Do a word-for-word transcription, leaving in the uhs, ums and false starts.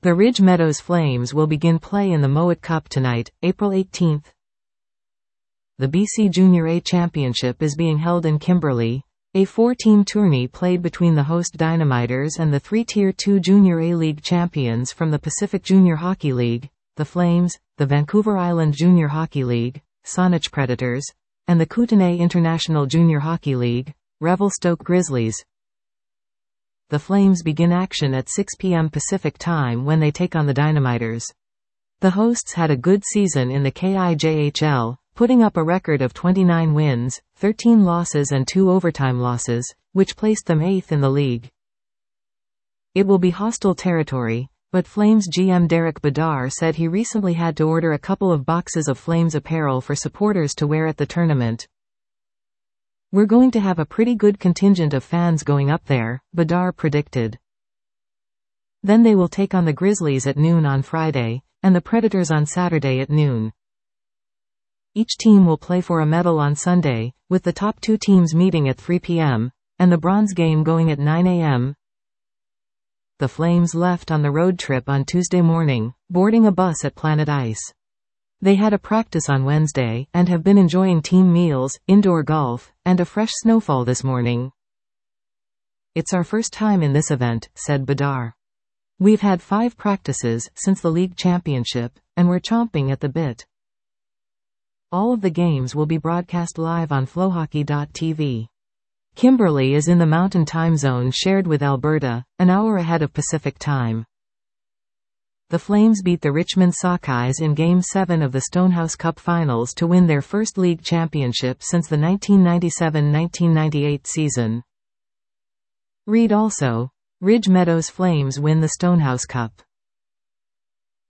The Ridge Meadows Flames will begin play in the Mowat Cup tonight, April eighteenth. The B C Junior A Championship is being held in Kimberley, a four-team tourney played between the host Dynamiters and the three Tier two Junior A League champions from the Pacific Junior Hockey League, the Flames, the Vancouver Island Junior Hockey League, Saanich Predators, and the Kootenay International Junior Hockey League, Revelstoke Grizzlies. The Flames begin action at six p m Pacific Time when they take on the Dynamiters. The hosts had a good season in the K I J H L, putting up a record of twenty-nine wins, thirteen losses and two overtime losses, which placed them eighth in the league. It will be hostile territory, but Flames G M Derek Bedard said he recently had to order a couple of boxes of Flames apparel for supporters to wear at the tournament. "We're going to have a pretty good contingent of fans going up there," Bedard predicted. Then they will take on the Grizzlies at noon on Friday, and the Predators on Saturday at noon. Each team will play for a medal on Sunday, with the top two teams meeting at three p m, and the bronze game going at nine a m The Flames left on the road trip on Tuesday morning, boarding a bus at Planet Ice. They had a practice on Wednesday, and have been enjoying team meals, indoor golf, and a fresh snowfall this morning. "It's our first time in this event," said Bedard. "We've had five practices since the league championship, and we're chomping at the bit." All of the games will be broadcast live on flowhockey dot t v. Kimberley is in the Mountain Time Zone shared with Alberta, an hour ahead of Pacific Time. The Flames beat the Richmond Sockeyes in Game seven of the Stonehouse Cup Finals to win their first league championship since the nineteen ninety-seven nineteen ninety-eight season. Read also, Ridge Meadows Flames win the Stonehouse Cup.